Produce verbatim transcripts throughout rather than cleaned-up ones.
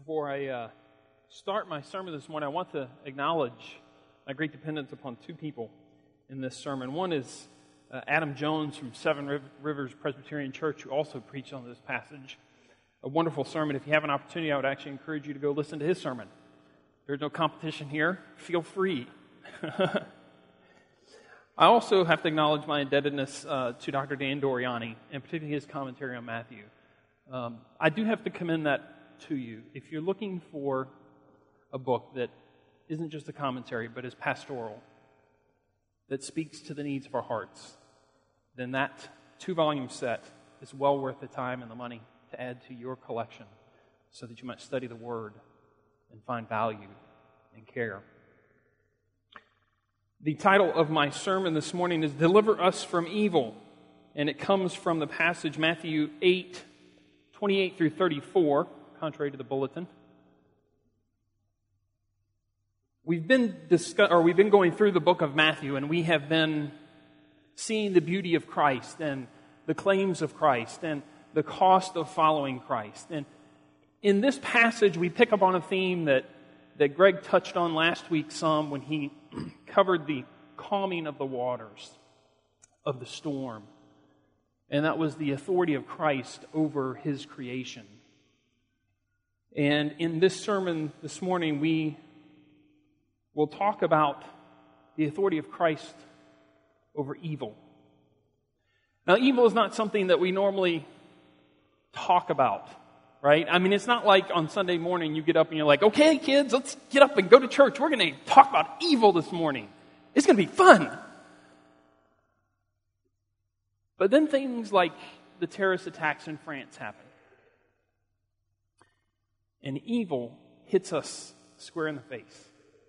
Before I uh, start my sermon this morning, I want to acknowledge my great dependence upon two people in this sermon. One is uh, Adam Jones from Seven Rivers Presbyterian Church, who also preached on this passage. A wonderful sermon. If you have an opportunity, I would actually encourage you to go listen to his sermon. There's no competition here. Feel free. I also have to acknowledge my indebtedness uh, to Doctor Dan Doriani, and particularly his commentary on Matthew. Um, I do have to commend that to you. If you're looking for a book that isn't just a commentary, but is pastoral, that speaks to the needs of our hearts, then that two-volume set is well worth the time and the money to add to your collection so that you might study the Word and find value and care. The title of my sermon this morning is Deliver Us from Evil, and it comes from the passage Matthew eight, twenty-eight through thirty-four, contrary to the bulletin. We've been discuss- or we've been going through the book of Matthew, and we have been seeing the beauty of Christ and the claims of Christ and the cost of following Christ. And in this passage, we pick up on a theme that, that Greg touched on last week some when he covered the calming of the waters of the storm. And that was the authority of Christ over His creation. And in this sermon this morning, we will talk about the authority of Christ over evil. Now, evil is not something that we normally talk about, right? I mean, it's not like on Sunday morning you get up and you're like, okay, kids, let's get up and go to church. We're going to talk about evil this morning. It's going to be fun. But then things like the terrorist attacks in France happen. And evil hits us square in the face.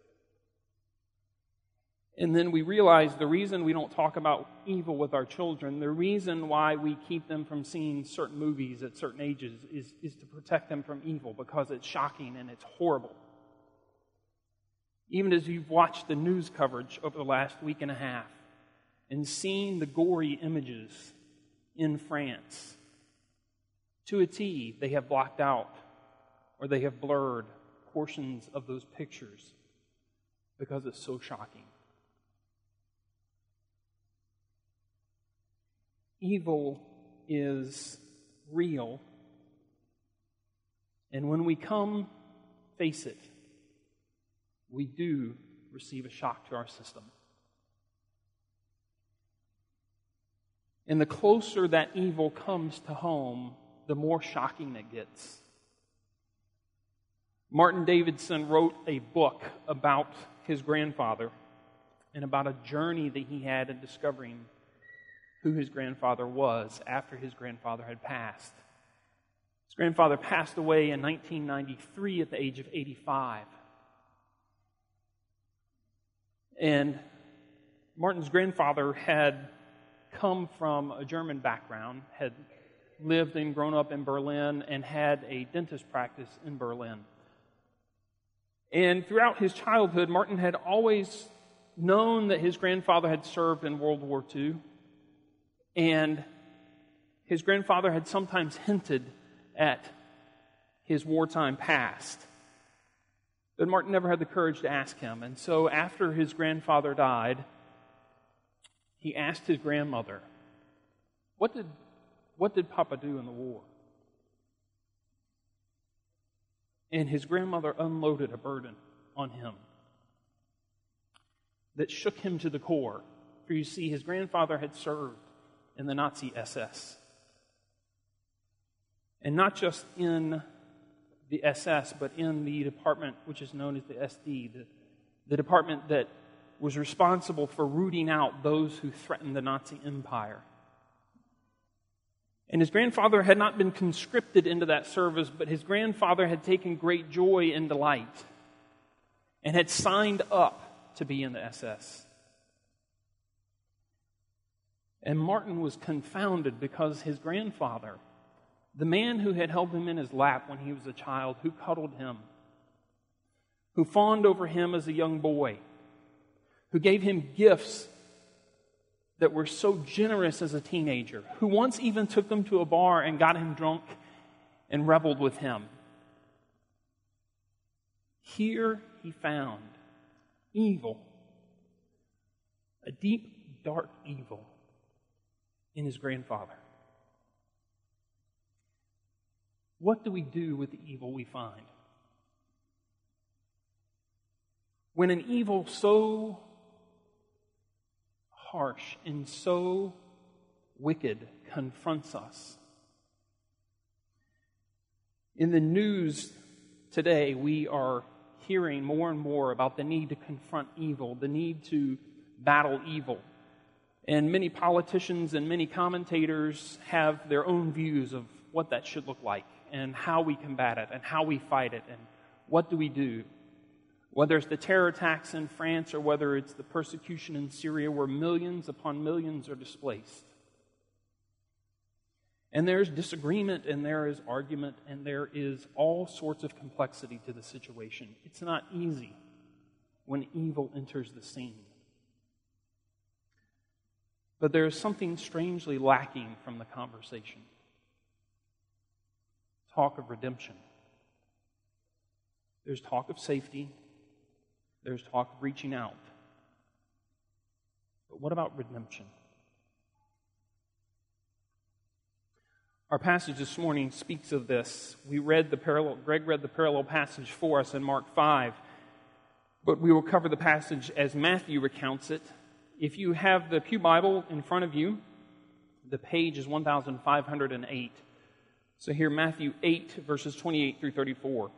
And then we realize the reason we don't talk about evil with our children, the reason why we keep them from seeing certain movies at certain ages is, is to protect them from evil, because it's shocking and it's horrible. Even as you've watched the news coverage over the last week and a half and seen the gory images in France, to a T, they have blocked out or they have blurred portions of those pictures because it's so shocking. Evil is real, and when we come face it, we do receive a shock to our system. And the closer that evil comes to home, the more shocking it gets. Martin Davidson wrote a book about his grandfather and about a journey that he had in discovering who his grandfather was after his grandfather had passed. His grandfather passed away in nineteen ninety-three at the age of eighty-five. And Martin's grandfather had come from a German background, had lived and grown up in Berlin, and had a dentist practice in Berlin. And throughout his childhood, Martin had always known that his grandfather had served in World War Two. And his grandfather had sometimes hinted at his wartime past. But Martin never had the courage to ask him. And so after his grandfather died, he asked his grandmother, what did, what did Papa do in the war? And his grandmother unloaded a burden on him that shook him to the core. For you see, his grandfather had served in the Nazi S S. And not just in the S S, but in the department which is known as the S D, the, the department that was responsible for rooting out those who threatened the Nazi Empire. And his grandfather had not been conscripted into that service, but his grandfather had taken great joy and delight and had signed up to be in the S S. And Martin was confounded because his grandfather, the man who had held him in his lap when he was a child, who cuddled him, who fawned over him as a young boy, who gave him gifts that were so generous as a teenager, who once even took him to a bar and got him drunk and reveled with him, Here he found evil, a deep, dark evil in his grandfather. What do we do with the evil we find? When an evil so harsh and so wicked confronts us. In the news today, we are hearing more and more about the need to confront evil, the need to battle evil. And many politicians and many commentators have their own views of what that should look like and how we combat it and how we fight it and what do we do. Whether it's the terror attacks in France or whether it's the persecution in Syria where millions upon millions are displaced. And there's disagreement and there is argument and there is all sorts of complexity to the situation. It's not easy when evil enters the scene. But there is something strangely lacking from the conversation. Talk of redemption. There's talk of safety. There's talk of reaching out. But what about redemption? Our passage this morning speaks of this. We read the parallel, Greg read the parallel passage for us in Mark five, but we will cover the passage as Matthew recounts it. If you have the Pew Bible in front of you, the page is one thousand five hundred eight. So here, Matthew eight, verses twenty-eight through thirty-four.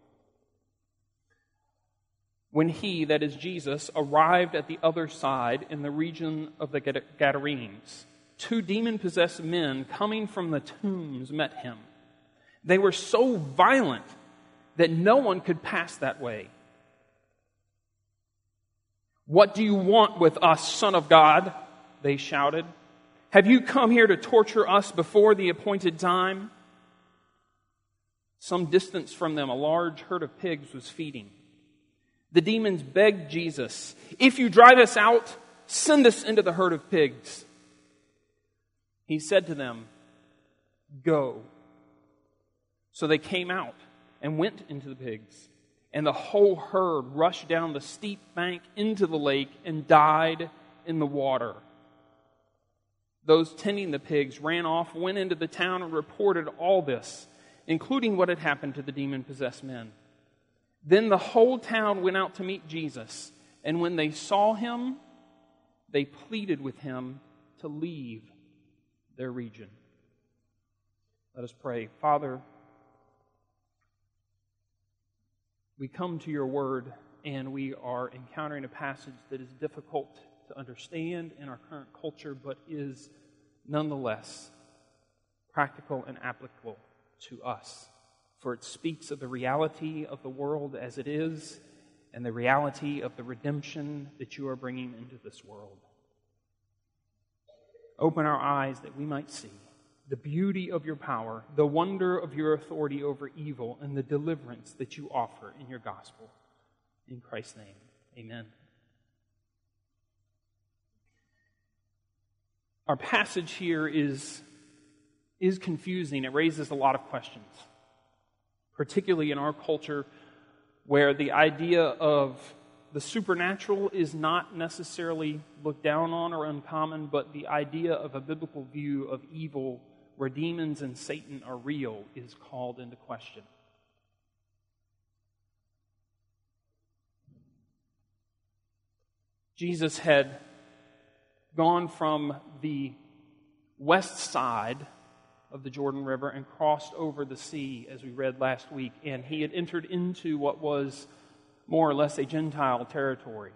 When he, that is Jesus, arrived at the other side in the region of the Gadarenes, two demon-possessed men coming from the tombs met him. They were so violent that no one could pass that way. "What do you want with us, Son of God?" they shouted. "Have you come here to torture us before the appointed time?" Some distance from them, a large herd of pigs was feeding. The demons begged Jesus, "If you drive us out, send us into the herd of pigs." He said to them, "Go." So they came out and went into the pigs, and the whole herd rushed down the steep bank into the lake and died in the water. Those tending the pigs ran off, went into the town, and reported all this, including what had happened to the demon-possessed men. Then the whole town went out to meet Jesus, and when they saw him, they pleaded with him to leave their region. Let us pray. Father, we come to your word, and we are encountering a passage that is difficult to understand in our current culture, but is nonetheless practical and applicable to us. For it speaks of the reality of the world as it is and the reality of the redemption that you are bringing into this world. Open our eyes that we might see the beauty of your power, the wonder of your authority over evil, and the deliverance that you offer in your gospel. In Christ's name, amen. Our passage here is, is confusing. It raises a lot of questions, particularly in our culture where the idea of the supernatural is not necessarily looked down on or uncommon, but the idea of a biblical view of evil where demons and Satan are real is called into question. Jesus had gone from the west side of the Jordan River and crossed over the sea, as we read last week, and he had entered into what was more or less a Gentile territory.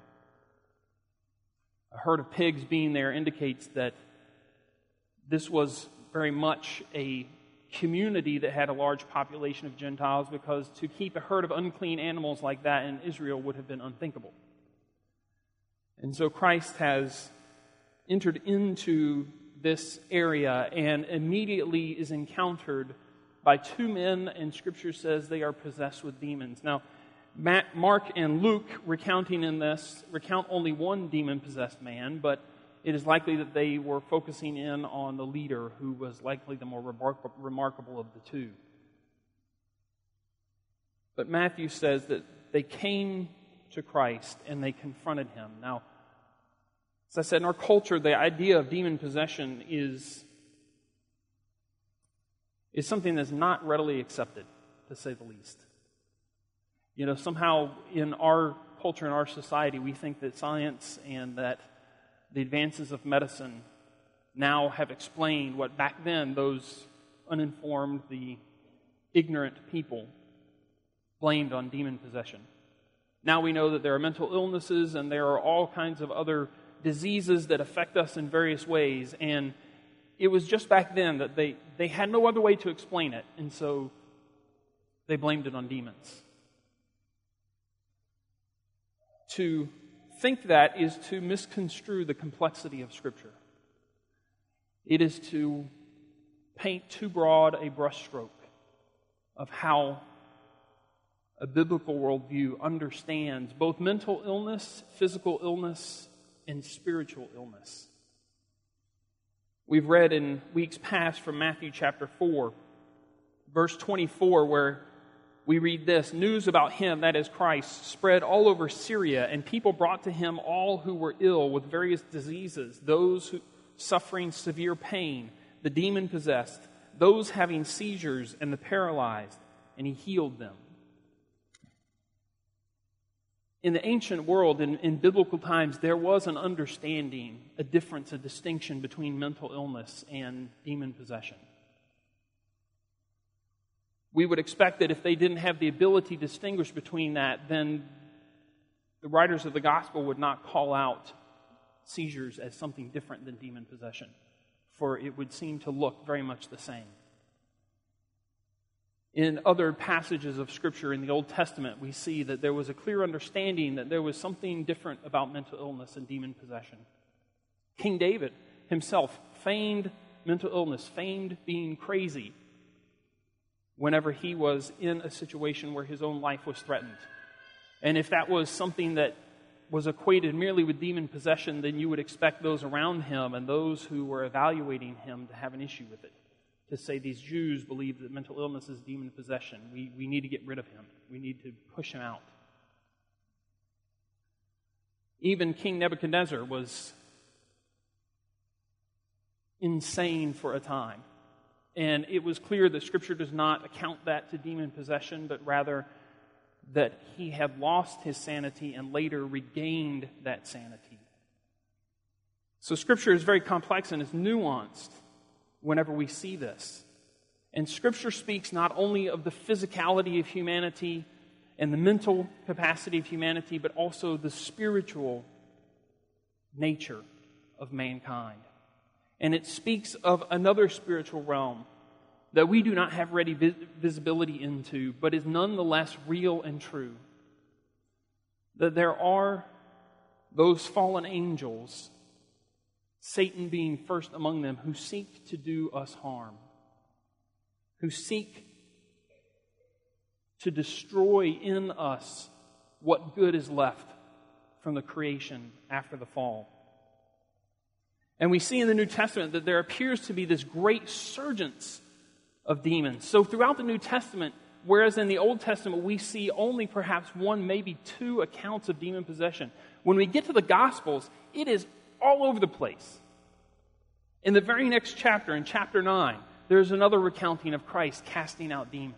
A herd of pigs being there indicates that this was very much a community that had a large population of Gentiles, because to keep a herd of unclean animals like that in Israel would have been unthinkable. And so Christ has entered into this area and immediately is encountered by two men, and Scripture says they are possessed with demons. Now, Matt, Mark and Luke, recounting in this, recount only one demon-possessed man, but it is likely that they were focusing in on the leader, who was likely the more remark- remarkable of the two. But Matthew says that they came to Christ and they confronted him. Now, as I said, in our culture, the idea of demon possession is, is something that's not readily accepted, to say the least. You know, somehow in our culture, in our society, we think that science and that the advances of medicine now have explained what back then those uninformed, the ignorant people blamed on demon possession. Now we know that there are mental illnesses and there are all kinds of other diseases that affect us in various ways, and it was just back then that they, they had no other way to explain it, and so they blamed it on demons. To think that is to misconstrue the complexity of Scripture. It is to paint too broad a brushstroke of how a biblical worldview understands both mental illness, physical illness, and spiritual illness. We've read in weeks past from Matthew chapter four, verse twenty-four, where we read this: "News about him," that is Christ, "spread all over Syria, and people brought to him all who were ill with various diseases, those who suffering severe pain, the demon-possessed, those having seizures, and the paralyzed, and he healed them." In the ancient world, in, in biblical times, there was an understanding, a difference, a distinction between mental illness and demon possession. We would expect that if they didn't have the ability to distinguish between that, then the writers of the gospel would not call out seizures as something different than demon possession, for it would seem to look very much the same. In other passages of Scripture in the Old Testament, we see that there was a clear understanding that there was something different about mental illness and demon possession. King David himself feigned mental illness, feigned being crazy whenever he was in a situation where his own life was threatened. And if that was something that was equated merely with demon possession, then you would expect those around him and those who were evaluating him to have an issue with it. To say these Jews believe that mental illness is demon possession. We, we need to get rid of him. We need to push him out. Even King Nebuchadnezzar was insane for a time. And it was clear that Scripture does not account that to demon possession, but rather that he had lost his sanity and later regained that sanity. So Scripture is very complex and is nuanced whenever we see this. And Scripture speaks not only of the physicality of humanity and the mental capacity of humanity, but also the spiritual nature of mankind. And it speaks of another spiritual realm that we do not have ready vis- visibility into, but is nonetheless real and true. That there are those fallen angels, Satan being first among them, who seek to do us harm, who seek to destroy in us what good is left from the creation after the fall. And we see in the New Testament that there appears to be this great surgence of demons. So throughout the New Testament, whereas in the Old Testament we see only perhaps one, maybe two accounts of demon possession, when we get to the Gospels, it is all over the place. In the very next chapter, in chapter nine, there's another recounting of Christ casting out demons.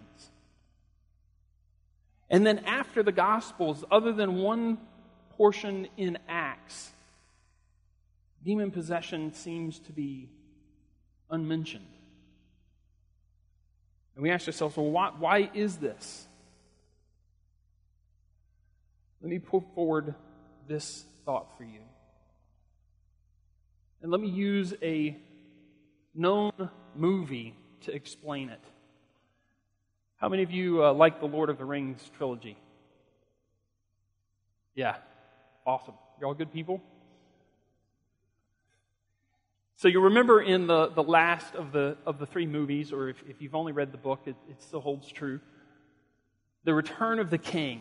And then after the Gospels, other than one portion in Acts, demon possession seems to be unmentioned. And we ask ourselves, well, why, why is this? Let me put forward this thought for you. And let me use a known movie to explain it. How many of you uh, like the Lord of the Rings trilogy? Yeah, awesome. You're all good people? So you remember in the, the last of the of the three movies, or if, if you've only read the book, it, it still holds true, the Return of the King.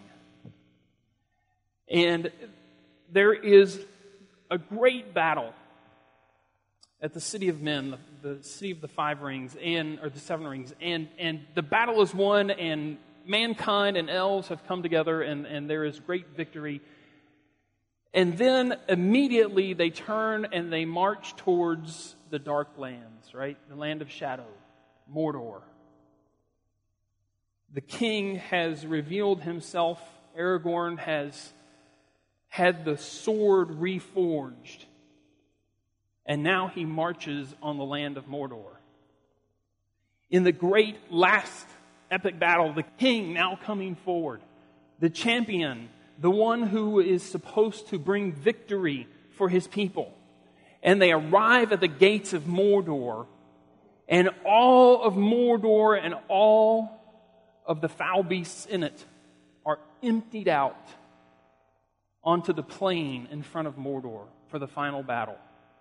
And there is a great battle at the City of Men, the, the City of the Five Rings, and or the Seven Rings, and, and the battle is won, and mankind and elves have come together, and, and there is great victory. And then immediately they turn and they march towards the dark lands, right? The land of shadow, Mordor. The king has revealed himself. Aragorn has had the sword reforged. And now he marches on the land of Mordor. In the great last epic battle, the king now coming forward, the champion, the one who is supposed to bring victory for his people. And they arrive at the gates of Mordor, and all of Mordor and all of the foul beasts in it are emptied out onto the plain in front of Mordor for the final battle.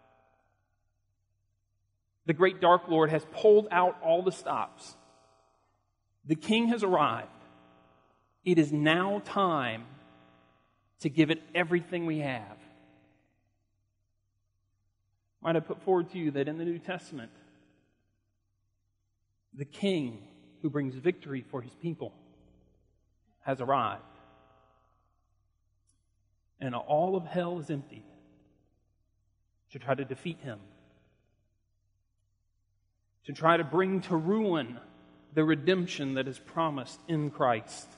The great Dark Lord has pulled out all the stops. The king has arrived. It is now time to give it everything we have. Might I put forward to you that in the New Testament, the king who brings victory for his people has arrived. And all of hell is emptied to try to defeat him, to try to bring to ruin the redemption that is promised in Christ.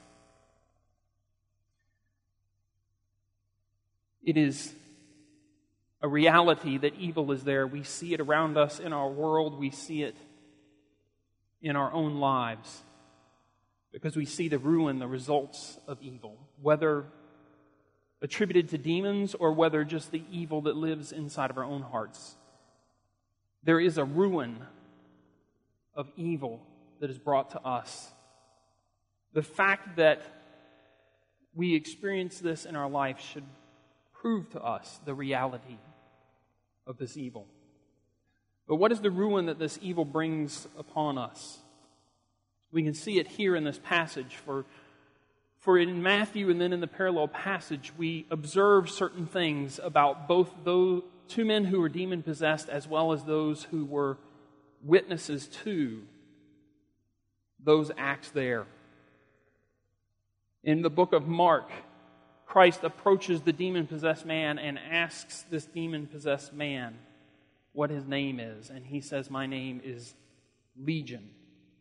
It is a reality that evil is there. We see it around us in our world. We see it in our own lives because we see the ruin, the results of evil, whether attributed to demons or whether just the evil that lives inside of our own hearts. There is a ruin of evil that is brought to us. The fact that we experience this in our life should prove to us the reality of this evil. But what is the ruin that this evil brings upon us? We can see it here in this passage. For, for in Matthew and then in the parallel passage, we observe certain things about both those two men who were demon-possessed as well as those who were witnesses to those acts there. In the book of Mark, Christ approaches the demon-possessed man and asks this demon-possessed man what his name is. And he says, "My name is Legion."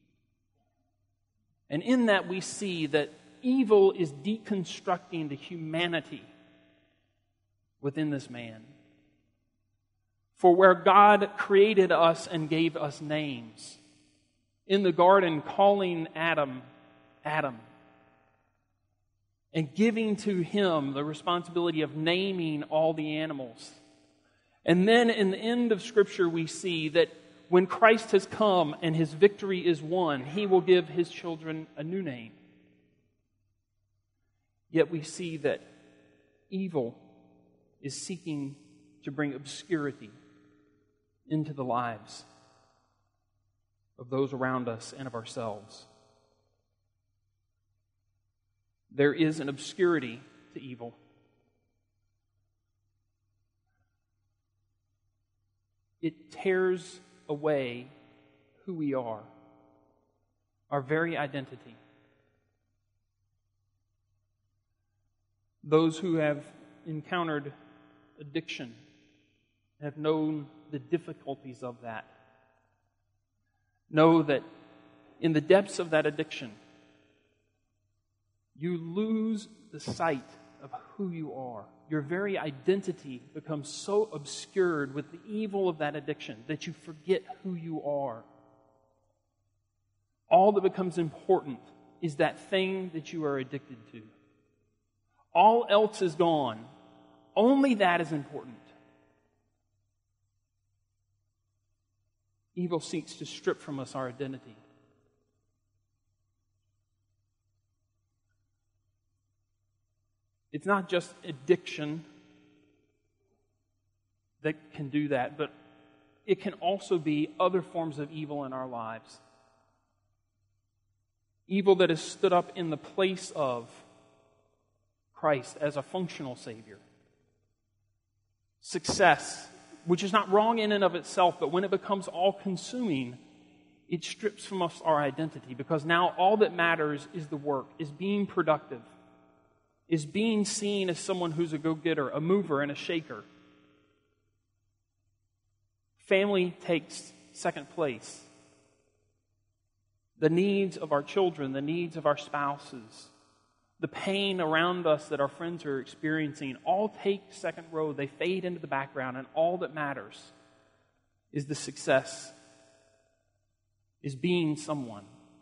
And in that we see that evil is deconstructing the humanity within this man. For where God created us and gave us names, in the garden calling Adam, Adam, and giving to him the responsibility of naming all the animals. And then in the end of Scripture we see that when Christ has come and his victory is won, he will give his children a new name. Yet we see that evil is seeking to bring obscurity into the lives of those around us and of ourselves. There is an obscurity to evil. It tears away who we are, our very identity. Those who have encountered addiction have known the difficulties of that. Know that in the depths of that addiction, you lose the sight of who you are. Your very identity becomes so obscured with the evil of that addiction that you forget who you are. All that becomes important is that thing that you are addicted to. All else is gone. Only that is important. Evil seeks to strip from us our identity. It's not just addiction that can do that, but it can also be other forms of evil in our lives. Evil that has stood up in the place of Christ as a functional Savior. Success, which is not wrong in and of itself, but when it becomes all-consuming, it strips from us our identity, because now all that matters is the work, is being productive, is being seen as someone who's a go-getter, a mover, and a shaker. Family takes second place. The needs of our children, the needs of our spouses, the pain around us that our friends are experiencing, all take second row. They fade into the background, and all that matters is the success, is being someone.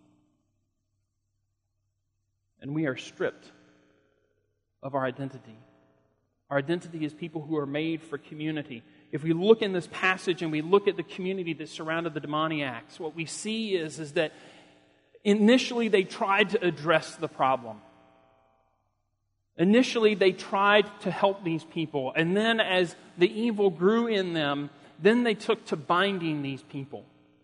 And we are stripped of our identity. Our identity is people who are made for community. If we look in this passage and we look at the community that surrounded the demoniacs, what we see is, is that initially they tried to address the problem. Initially they tried to help these people. And then as the evil grew in them, then they took to binding these people.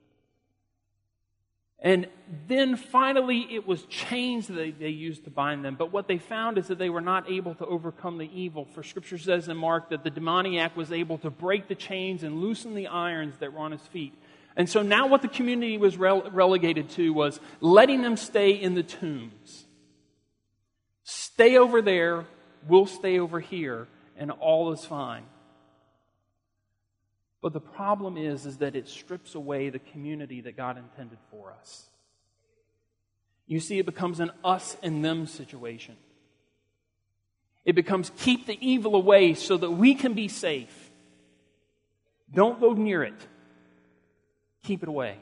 And then finally it was chains that they, they used to bind them. But what they found is that they were not able to overcome the evil. For Scripture says in Mark that the demoniac was able to break the chains and loosen the irons that were on his feet. And so now what the community was rele- relegated to was letting them stay in the tombs. Stay over there, we'll stay over here, and all is fine. But the problem is, is that it strips away the community that God intended for us. You see, it becomes an us and them situation. It becomes keep the evil away so that we can be safe. Don't go near it. Keep it away.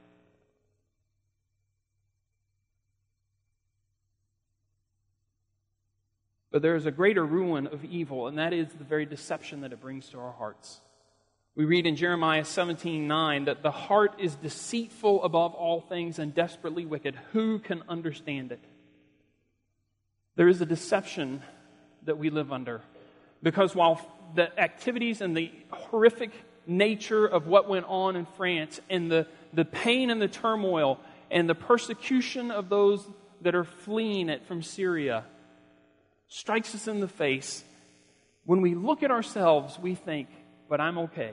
But there is a greater ruin of evil, and that is the very deception that it brings to our hearts. We read in Jeremiah seventeen nine that the heart is deceitful above all things and desperately wicked. Who can understand it? There is a deception that we live under. Because while the activities and the horrific nature of what went on in France and the, the pain and the turmoil and the persecution of those that are fleeing it from Syria strikes us in the face, when we look at ourselves, we think, but I'm okay.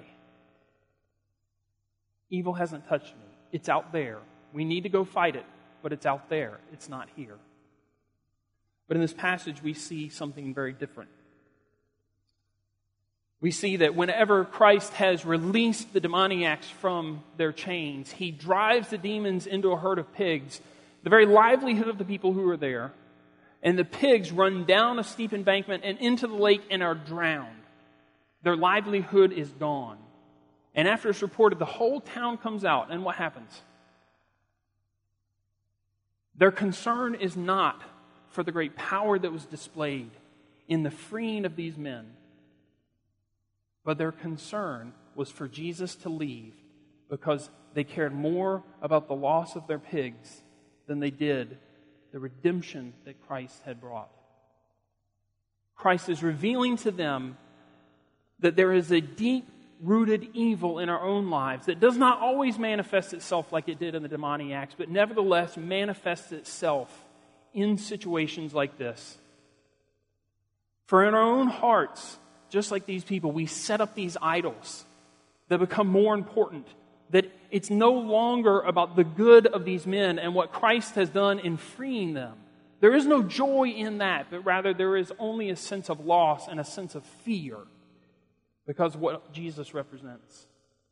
Evil hasn't touched me. It's out there. We need to go fight it, but it's out there. It's not here. But in this passage, we see something very different. We see that whenever Christ has released the demoniacs from their chains, He drives the demons into a herd of pigs, the very livelihood of the people who are there, and the pigs run down a steep embankment and into the lake and are drowned. Their livelihood is gone. And after it's reported, the whole town comes out, and what happens? Their concern is not for the great power that was displayed in the freeing of these men, but their concern was for Jesus to leave, because they cared more about the loss of their pigs than they did the redemption that Christ had brought. Christ is revealing to them that there is a deep-rooted evil in our own lives that does not always manifest itself like it did in the demoniacs, but nevertheless manifests itself in situations like this. For in our own hearts, just like these people, we set up these idols that become more important. That it's no longer about the good of these men and what Christ has done in freeing them. There is no joy in that, but rather there is only a sense of loss and a sense of fear because of what Jesus represents.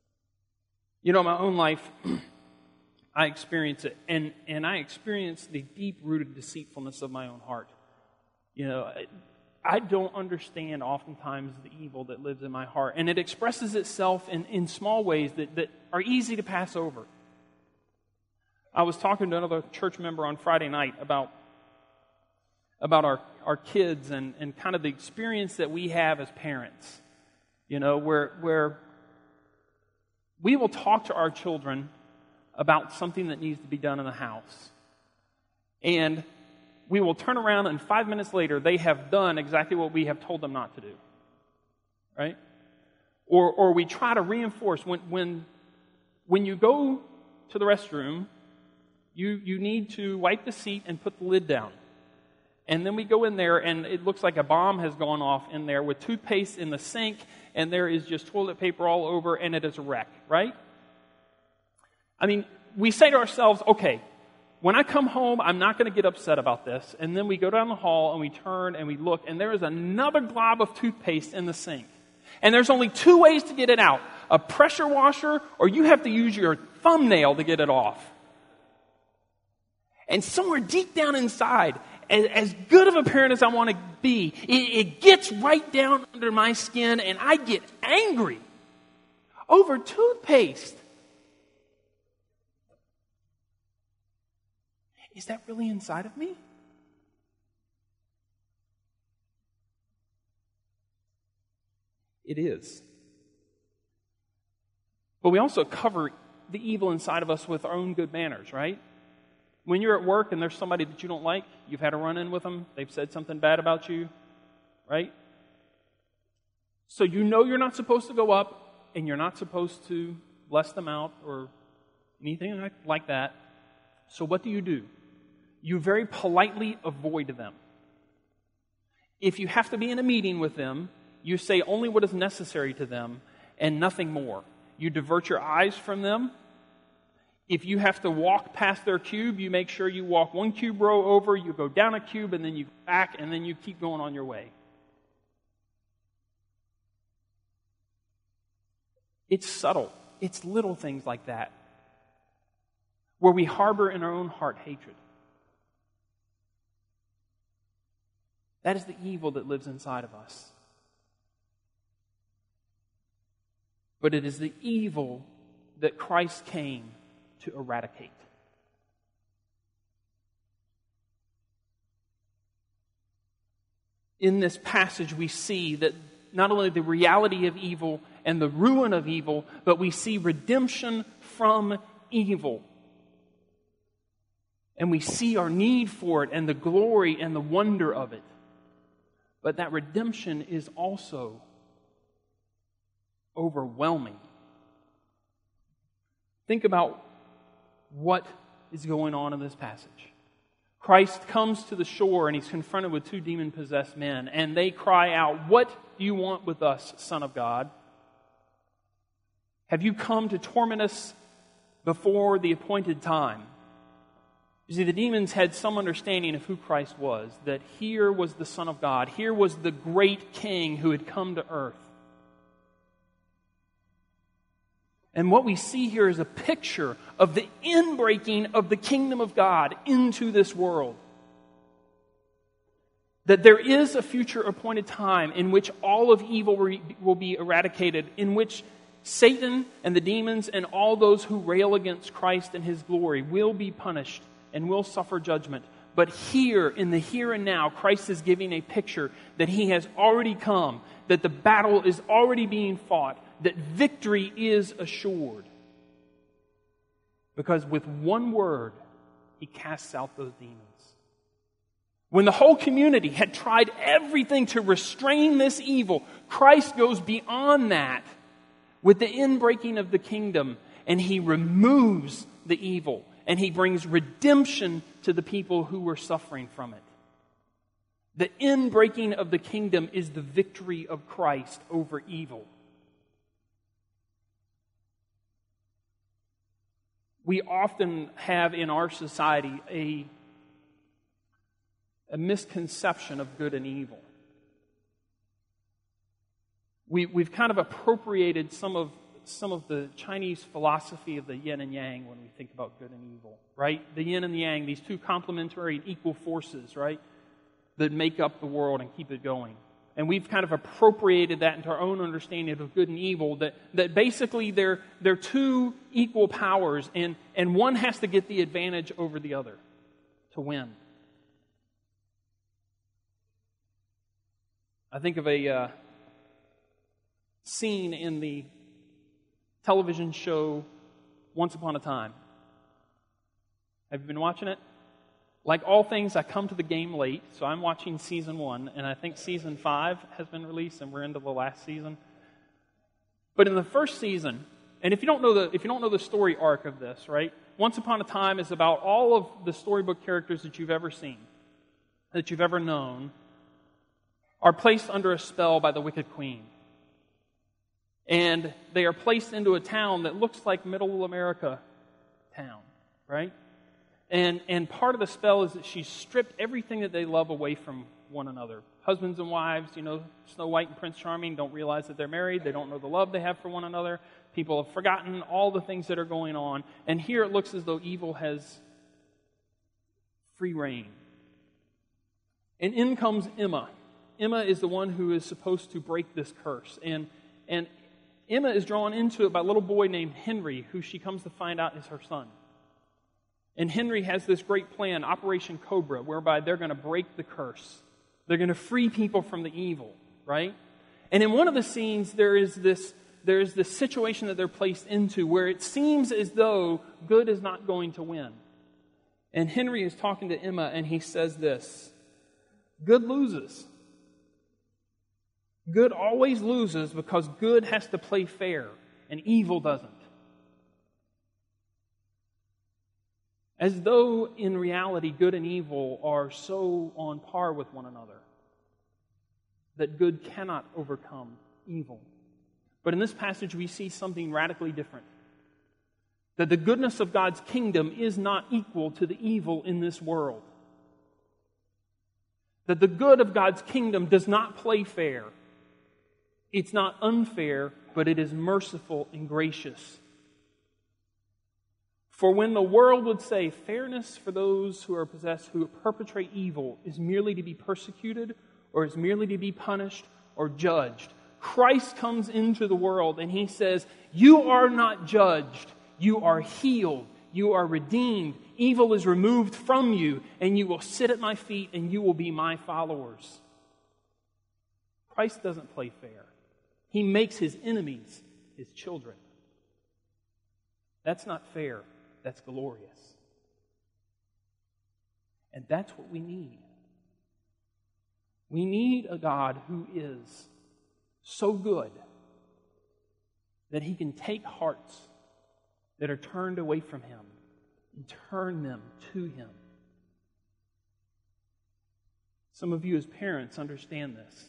You know, in my own life, I experience it, and, and I experience the deep-rooted deceitfulness of my own heart. You know, I don't understand oftentimes the evil that lives in my heart. And it expresses itself in, in small ways that, that are easy to pass over. I was talking to another church member on Friday night about, about our, our kids and, and kind of the experience that we have as parents. You know, where, where we will talk to our children about something that needs to be done in the house. And we will turn around and five minutes later, they have done exactly what we have told them not to do. Right? Or or we try to reinforce, when when when you go to the restroom, you, you need to wipe the seat and put the lid down. And then we go in there and it looks like a bomb has gone off in there with toothpaste in the sink, and there is just toilet paper all over, and it is a wreck, right? I mean, we say to ourselves, okay, when I come home, I'm not going to get upset about this. And then we go down the hall and we turn and we look, and there is another glob of toothpaste in the sink. And there's only two ways to get it out: a pressure washer, or you have to use your thumbnail to get it off. And somewhere deep down inside, as, as good of a parent as I want to be, it, it gets right down under my skin, and I get angry over toothpaste. Is that really inside of me? It is. But we also cover the evil inside of us with our own good manners, right? When you're at work and there's somebody that you don't like, you've had a run-in with them, they've said something bad about you, right? So you know you're not supposed to go up and you're not supposed to bless them out or anything like that. So what do you do? You very politely avoid them. If you have to be in a meeting with them, you say only what is necessary to them and nothing more. You divert your eyes from them. If you have to walk past their cube, you make sure you walk one cube row over, you go down a cube, and then you go back, and then you keep going on your way. It's subtle. It's little things like that, where we harbor in our own heart hatred. That is the evil that lives inside of us. But it is the evil that Christ came to eradicate. In this passage, we see that not only the reality of evil and the ruin of evil, but we see redemption from evil. And we see our need for it and the glory and the wonder of it. But that redemption is also overwhelming. Think about what is going on in this passage. Christ comes to the shore and he's confronted with two demon-possessed men, and they cry out, "What do you want with us, Son of God? Have you come to torment us before the appointed time?" You see, the demons had some understanding of who Christ was, that here was the Son of God, here was the great King who had come to earth. And what we see here is a picture of the inbreaking of the kingdom of God into this world. That there is a future appointed time in which all of evil will be eradicated, in which Satan and the demons and all those who rail against Christ and his glory will be punished and will suffer judgment. But here, in the here and now, Christ is giving a picture that he has already come, that the battle is already being fought, that victory is assured. Because with one word, he casts out those demons. When the whole community had tried everything to restrain this evil, Christ goes beyond that with the inbreaking of the kingdom, and he removes the evil, and he brings redemption to the people who were suffering from it. The inbreaking of the kingdom is the victory of Christ over evil. We often have in our society a, a misconception of good and evil. We, we've kind of appropriated some of some of the Chinese philosophy of the yin and yang when we think about good and evil, right? The yin and the yang, these two complementary and equal forces, right, that make up the world and keep it going. And we've kind of appropriated that into our own understanding of good and evil, that, that basically they're, they're two equal powers, and, and one has to get the advantage over the other to win. I think of a uh, scene in the television show Once Upon a Time. Have you been watching it? Like all things, I come to the game late, so I'm watching season one, and I think season five has been released, and we're into the last season. But in the first season, and if you don't know the if you don't know the story arc of this, right? Once Upon a Time is about all of the storybook characters that you've ever seen, that you've ever known, are placed under a spell by the Wicked Queen. And they are placed into a town that looks like middle America town, right? And and part of the spell is that she's stripped everything that they love away from one another. Husbands and wives, you know, Snow White and Prince Charming don't realize that they're married. They don't know the love they have for one another. People have forgotten all the things that are going on. And here it looks as though evil has free reign. And in comes Emma. Emma is the one who is supposed to break this curse. And, and Emma is drawn into it by a little boy named Henry, who she comes to find out is her son. And Henry has this great plan, Operation Cobra, whereby they're going to break the curse. They're going to free people from the evil, right? And in one of the scenes, there is this there is this situation that they're placed into where it seems as though good is not going to win. And Henry is talking to Emma, and he says this, good loses. Good always loses because good has to play fair, and evil doesn't. As though, in reality, good and evil are so on par with one another that good cannot overcome evil. But in this passage, we see something radically different. That the goodness of God's kingdom is not equal to the evil in this world. That the good of God's kingdom does not play fair. It's not unfair, but it is merciful and gracious. For when the world would say fairness for those who are possessed, who perpetrate evil, is merely to be persecuted, or is merely to be punished or judged, Christ comes into the world and He says, you are not judged, you are healed, you are redeemed, evil is removed from you, and you will sit at my feet and you will be my followers. Christ doesn't play fair. He makes His enemies His children. That's not fair. That's glorious. And that's what we need. We need a God who is so good that He can take hearts that are turned away from Him and turn them to Him. Some of you as parents understand this.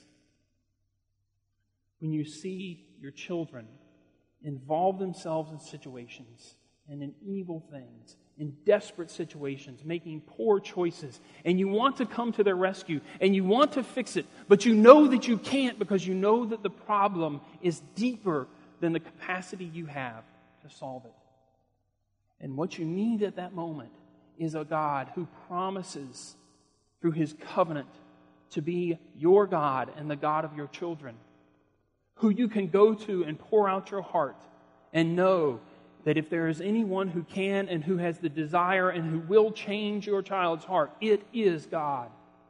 When you see your children involve themselves in situations and in evil things, in desperate situations, making poor choices, and you want to come to their rescue, and you want to fix it, but you know that you can't because you know that the problem is deeper than the capacity you have to solve it. And what you need at that moment is a God who promises through His covenant to be your God and the God of your children, who you can go to and pour out your heart and know that if there is anyone who can and who has the desire and who will change your child's heart, it is God.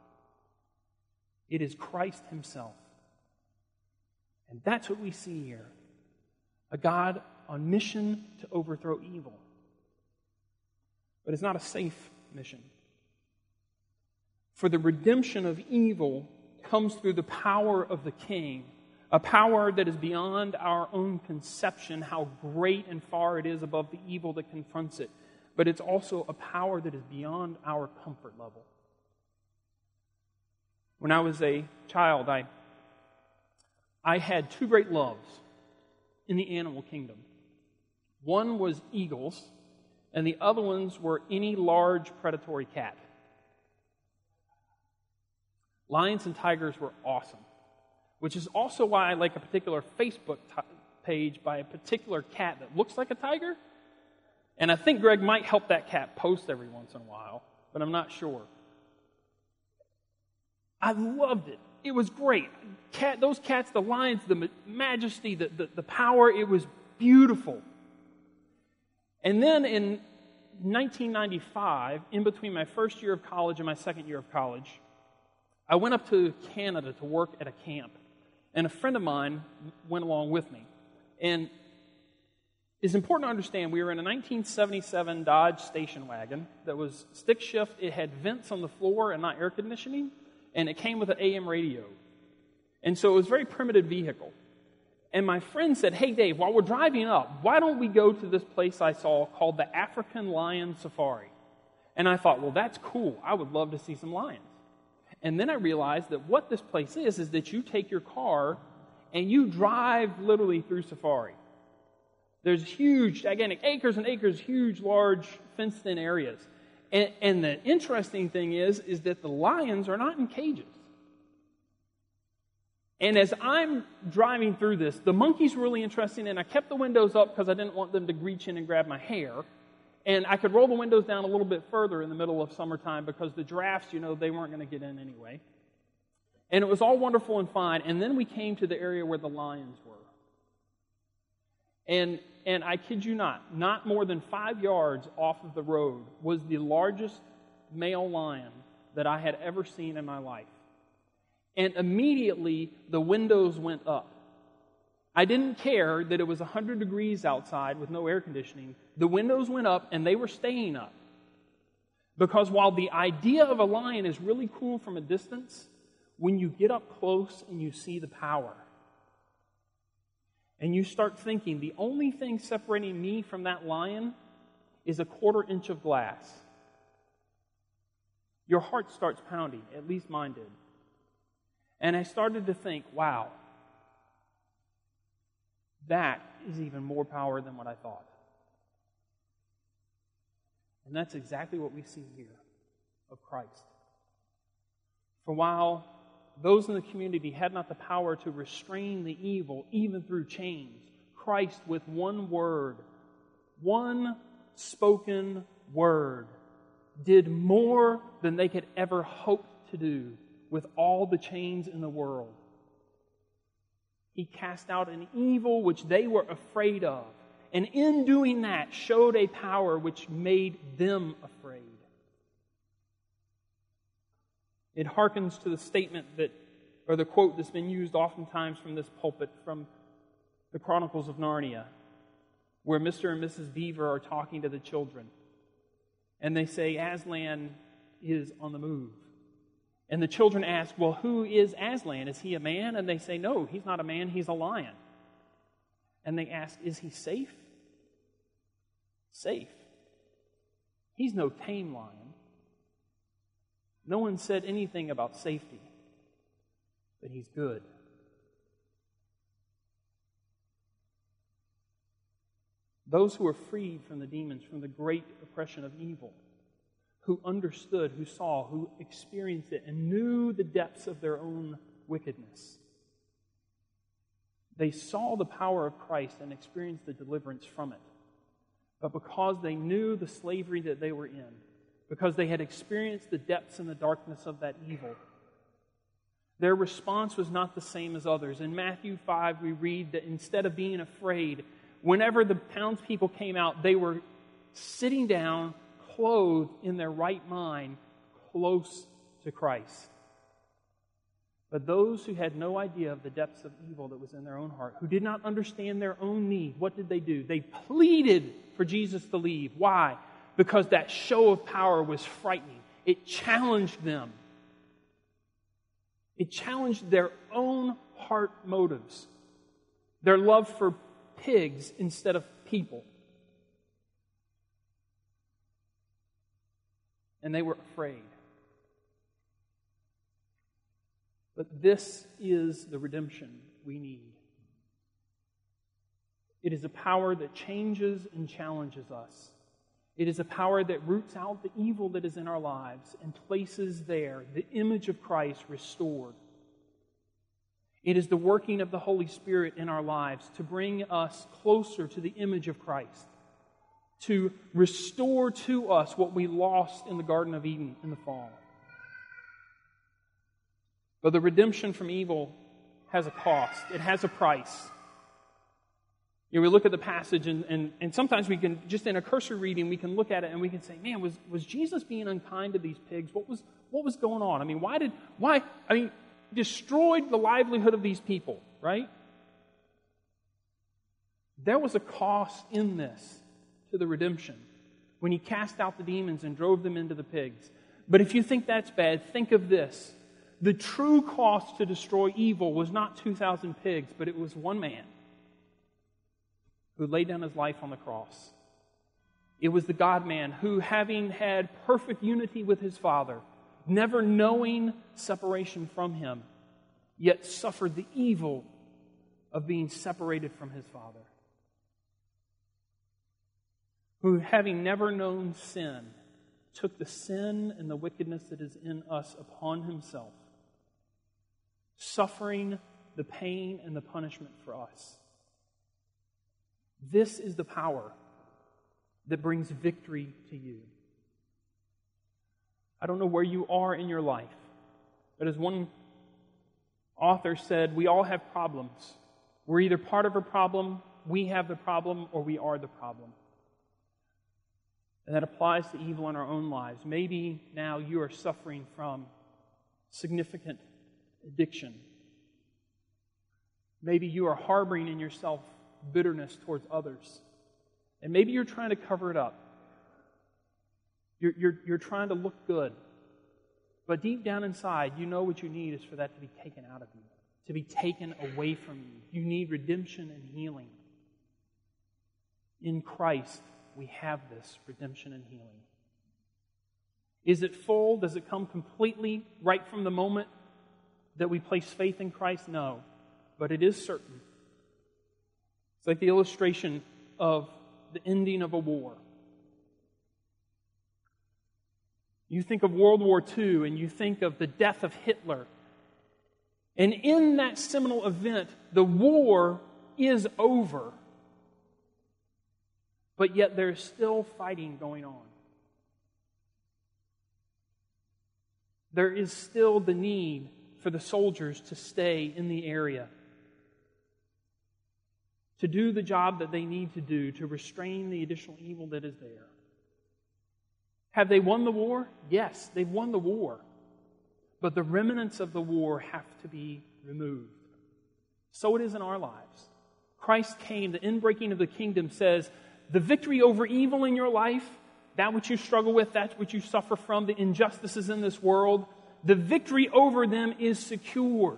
It is Christ Himself. And that's what we see here. A God on mission to overthrow evil. But it's not a safe mission. For the redemption of evil comes through the power of the King, a power that is beyond our own conception, how great and far it is above the evil that confronts it. But it's also a power that is beyond our comfort level. When I was a child, I, I had two great loves in the animal kingdom. One was eagles, and the other ones were any large predatory cat. Lions and tigers were awesome, which is also why I like a particular Facebook t- page by a particular cat that looks like a tiger. And I think Greg might help that cat post every once in a while, but I'm not sure. I loved it. It was great. Cat, those cats, the lions, the majesty, the, the, the power, it was beautiful. And then in nineteen ninety-five, in between my first year of college and my second year of college, I went up to Canada to work at a camp. And a friend of mine went along with me. And it's important to understand, we were in a nineteen seventy-seven Dodge station wagon that was stick shift. It had vents on the floor and not air conditioning. And it came with an A M radio. And so it was a very primitive vehicle. And my friend said, hey, Dave, while we're driving up, why don't we go to this place I saw called the African Lion Safari? And I thought, well, that's cool. I would love to see some lions. And then I realized that what this place is, is that you take your car and you drive literally through safari. There's huge, gigantic acres and acres, huge, large, fenced-in areas. And, and the interesting thing is, is that the lions are not in cages. And as I'm driving through this, the monkeys were really interesting, and I kept the windows up because I didn't want them to reach in and grab my hair. And I could roll the windows down a little bit further in the middle of summertime because the giraffes, you know, they weren't going to get in anyway. And it was all wonderful and fine. And then we came to the area where the lions were. And and I kid you not, not more than five yards off of the road was the largest male lion that I had ever seen in my life. And immediately, the windows went up. I didn't care that it was one hundred degrees outside with no air conditioning. The windows went up, and they were staying up. Because while the idea of a lion is really cool from a distance, when you get up close and you see the power, and you start thinking, the only thing separating me from that lion is a quarter inch of glass, your heart starts pounding. At least mine did. And I started to think, wow, that is even more power than what I thought. And that's exactly what we see here of Christ. For while those in the community had not the power to restrain the evil, even through chains, Christ, with one word, one spoken word, did more than they could ever hope to do with all the chains in the world. He cast out an evil which they were afraid of, and in doing that showed a power which made them afraid. It harkens to the statement that, or the quote that's been used oftentimes from this pulpit from the Chronicles of Narnia, where Mister and Missus Beaver are talking to the children. And they say, Aslan is on the move. And the children ask, well, who is Aslan? Is he a man? And they say, no, he's not a man, he's a lion. And they ask, is he safe? Safe. He's no tame lion. No one said anything about safety, but he's good. Those who are freed from the demons, from the great oppression of evil, who understood, who saw, who experienced it, and knew the depths of their own wickedness. They saw the power of Christ and experienced the deliverance from it. But because they knew the slavery that they were in, because they had experienced the depths and the darkness of that evil, their response was not the same as others. In Matthew five, we read that instead of being afraid, whenever the townspeople came out, they were sitting down, clothed in their right mind, close to Christ. But those who had no idea of the depths of evil that was in their own heart, who did not understand their own need, what did they do? They pleaded for Jesus to leave. Why? Because that show of power was frightening. It challenged them. It challenged their own heart motives, their love for pigs instead of people. And they were afraid. But this is the redemption we need. It is a power that changes and challenges us. It is a power that roots out the evil that is in our lives and places there the image of Christ restored. It is the working of the Holy Spirit in our lives to bring us closer to the image of Christ, to restore to us what we lost in the Garden of Eden in the fall. But the redemption from evil has a cost. It has a price. You know, we look at the passage, and, and, and sometimes we can, just in a cursory reading, we can look at it and we can say, man, was, was Jesus being unkind to these pigs? What was what was going on? I mean, why did, why, I mean, destroyed the livelihood of these people, right? There was a cost in this to the redemption when he cast out the demons and drove them into the pigs. But if you think that's bad, think of this. The true cost to destroy evil was not two thousand pigs, but it was one man who laid down his life on the cross. It was the God-man who, having had perfect unity with his Father, never knowing separation from him, yet suffered the evil of being separated from his Father. who, having never known sin, took the sin and the wickedness that is in us upon himself, suffering the pain and the punishment for us. This is the power that brings victory to you. I don't know where you are in your life, but as one author said, we all have problems. We're either part of a problem, we have the problem, or we are the problem. And that applies to evil in our own lives. Maybe now you are suffering from significant addiction. Maybe you are harboring in yourself bitterness towards others. And maybe you're trying to cover it up. You're, you're, you're trying to look good. But deep down inside, you know what you need is for that to be taken out of you, to be taken away from you. You need redemption and healing. In Christ, we have this redemption and healing. Is it full? Does it come completely right from the moment that we place faith in Christ? No. But it is certain. It's like the illustration of the ending of a war. You think of World War Two and you think of the death of Hitler. And in that seminal event, the war is over. But yet there's still fighting going on. There is still the need for the soldiers to stay in the area, to do the job that they need to do to restrain the additional evil that is there. Have they won the war? Yes, they've won the war. But the remnants of the war have to be removed. So it is in our lives. Christ came, the inbreaking of the kingdom says, the victory over evil in your life, that which you struggle with, that which you suffer from, the injustices in this world, the victory over them is secured.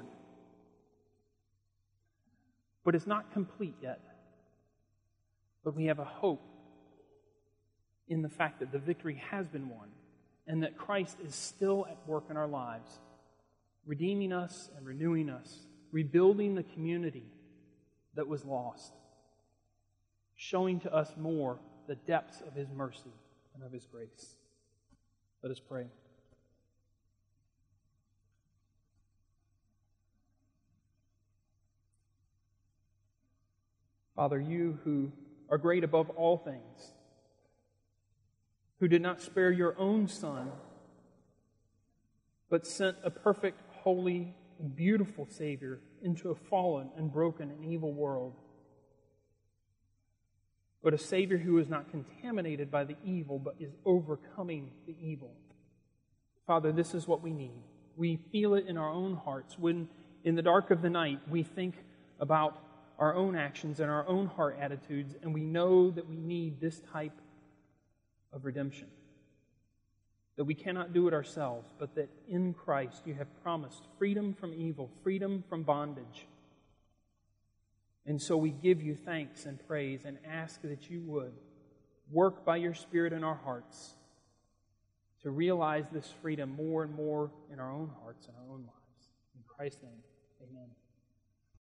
But it's not complete yet. But we have a hope in the fact that the victory has been won and that Christ is still at work in our lives, redeeming us and renewing us, rebuilding the community that was lost, showing to us more the depths of His mercy and of His grace. Let us pray. Father, you who are great above all things, who did not spare your own Son, but sent a perfect, holy, and beautiful Savior into a fallen and broken and evil world, but a Savior who is not contaminated by the evil, but is overcoming the evil. Father, this is what we need. We feel it in our own hearts when, in the dark of the night, we think about our own actions and our own heart attitudes, and we know that we need this type of redemption. That we cannot do it ourselves, but that in Christ you have promised freedom from evil, freedom from bondage. And so we give you thanks and praise and ask that you would work by your Spirit in our hearts to realize this freedom more and more in our own hearts and our own lives. In Christ's name, amen.